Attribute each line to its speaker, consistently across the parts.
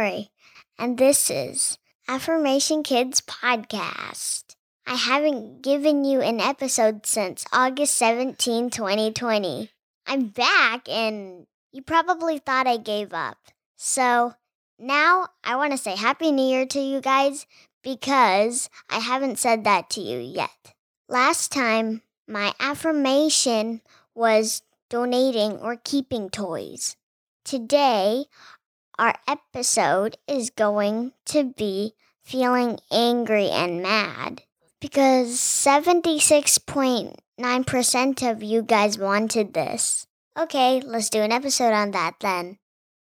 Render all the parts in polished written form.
Speaker 1: Lori, and this is Affirmation Kids Podcast. I haven't given you an episode since August 17, 2020. I'm back, and you probably thought I gave up. So now I want to say Happy New Year to you guys because I haven't said that to you yet. Last time, my affirmation was donating or keeping toys. Today, our episode is going to be feeling angry and mad because 76.9% of you guys wanted this. Okay, let's do an episode on that then.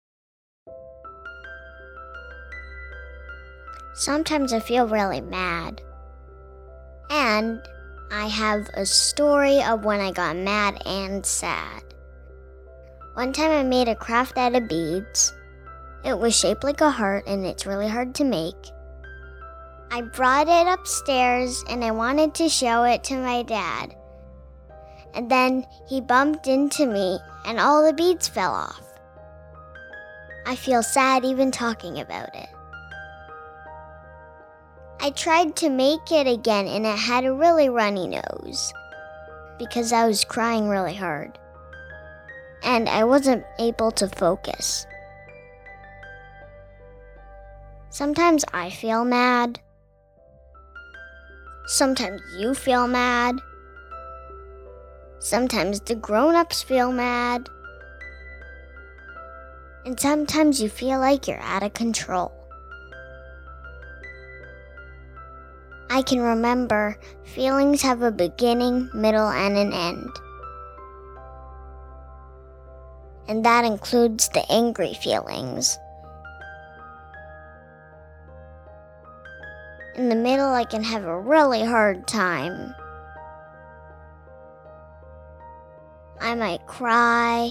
Speaker 1: Sometimes I feel really mad. And I have a story of when I got mad and sad. One time I made a craft out of beads. It was shaped like a heart and it's really hard to make. I brought it upstairs and I wanted to show it to my dad. And then he bumped into me and all the beads fell off. I feel sad even talking about it. I tried to make it again and it had a really runny nose because I was crying really hard. And I wasn't able to focus. Sometimes I feel mad. Sometimes you feel mad. Sometimes the grown-ups feel mad. And sometimes you feel like you're out of control. I can remember feelings have a beginning, middle, and an end. And that includes the angry feelings. In the middle, I can have a really hard time. I might cry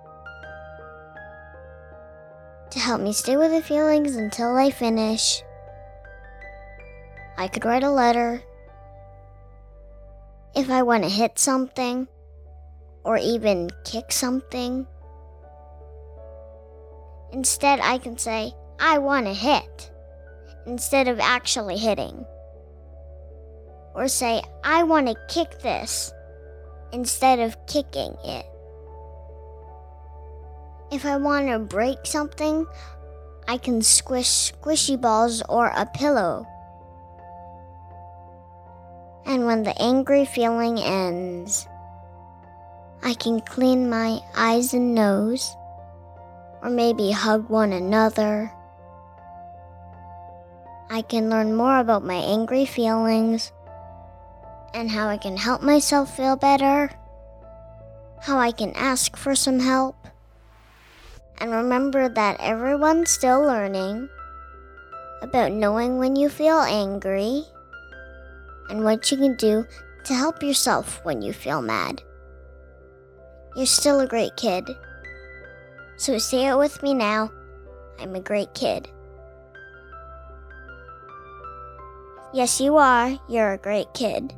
Speaker 1: to help me stay with the feelings until I finish. I could write a letter. If I want to hit something, or even kick something. Instead, I can say, I want to hit, instead of actually hitting. Or say, I want to kick this, instead of kicking it. If I want to break something, I can squish squishy balls or a pillow. And when the angry feeling ends, I can clean my eyes and nose, or maybe hug one another. I can learn more about my angry feelings and how I can help myself feel better, how I can ask for some help, and remember that everyone's still learning about knowing when you feel angry and what you can do to help yourself when you feel mad. You're still a great kid. So say it with me now. I'm a great kid. Yes, you are. You're a great kid.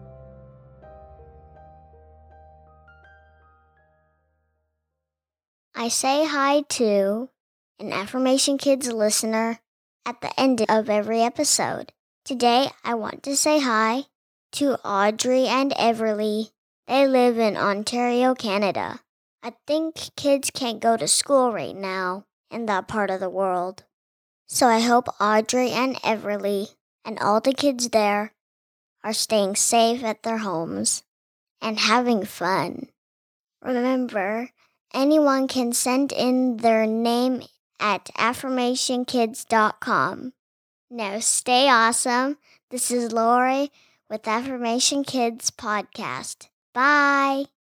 Speaker 1: I say hi to an Affirmation Kids listener at the end of every episode. Today, I want to say hi to Audrey and Everly. They live in Ontario, Canada. I think kids can't go to school right now in that part of the world. So I hope Audrey and Everly and all the kids there are staying safe at their homes and having fun. Remember, anyone can send in their name at affirmationkids.com. Now stay awesome. This is Lori with Affirmation Kids Podcast. Bye.